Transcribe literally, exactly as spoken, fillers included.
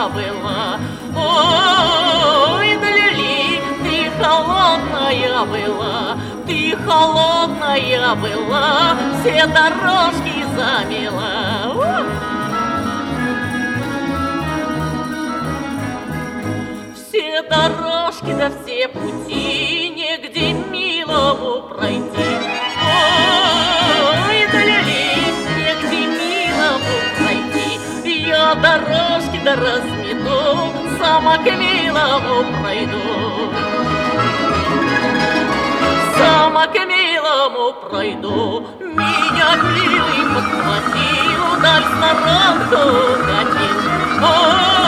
холодная была. Ой, да Лили, ты холодная была, ты холодная была, все дорожки замела. Все дорожки да все пути, негде милому пройти. Ой, да Лили, негде милому пройти. Я дорожки да размету, сама к милому пройду. Сама к милому пройду. Меня милый подхватил, даль сторонку катил.